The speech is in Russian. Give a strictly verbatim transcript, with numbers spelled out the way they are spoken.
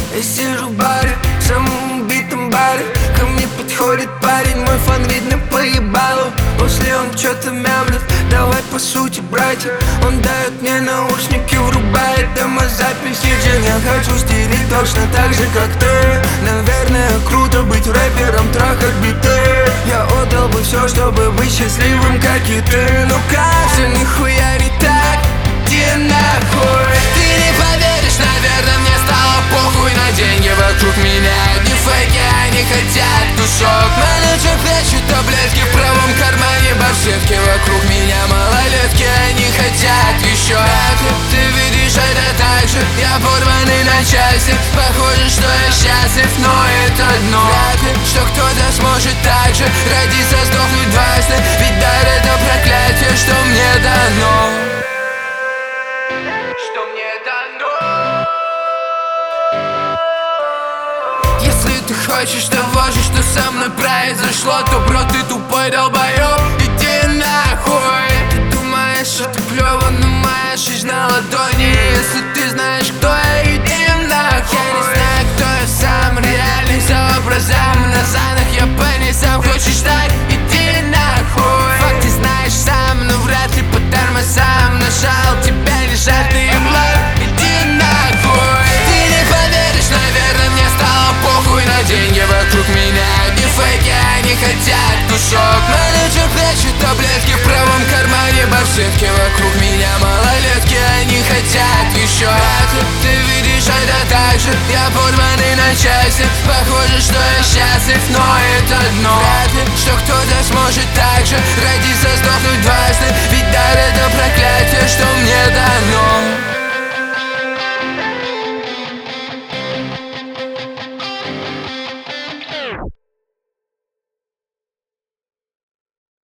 Я сижу в баре, в самом убитом баре. Ко мне подходит парень, мой фан, видно, поебалу. После он чё-то мямлет, давай по сути, братья. Он дает мне наушники, врубает демозапись. Я хочу стереть точно так же, как ты. Наверное, круто быть рэпером, трахать биты. Я отдал бы все, чтобы быть счастливым, как и ты. Ну кажется, нихуя не так, иди нахуй. Ты не поверишь, наверное, мне стало похуй на деньги вокруг меня. Одни фейки, они хотят кусок. Менеджер прячет таблетки в правом кармане, барсетки вокруг меня, малолетки, они хотят еще. Ты видишь это так же, я порванный на части. Похоже, что я счастлив, но это дно. Вряд ли, что кто-то сможет так же родиться, сдохнуть дважды. Ведь дар — это проклятие, что мне дано. Что мне дано. Если ты хочешь того же, что со мной произошло, то, бро, ты тупой долбоёб, иди нахуй. Ты думаешь, что ты клёво, но моя жизнь на ладони. Если ты знаешь, кто я, иди нахуй. Я не знаю, кто я сам, реальный за образом. На занах я Пенни, сам хочешь так, иди нахуй. Факт ты знаешь сам, но вряд ли по тормозам нажал, тебя лежат и благ, иди нахуй. Ты не поверишь, наверное, мне стало похуй на деньги вокруг меня. Одни фейки, они хотят кусок. Менеджер прячет таблетки в правом кармане, барсетки вокруг меня, малолетки, они хотят еще. Ты видишь это так же, я порванный на части. Похоже, что я счастлив, но это дно. Вряд ли, что кто-то сможет так же родиться, сдохнуть дважды. Ведь дар — это проклятие, что мне дано.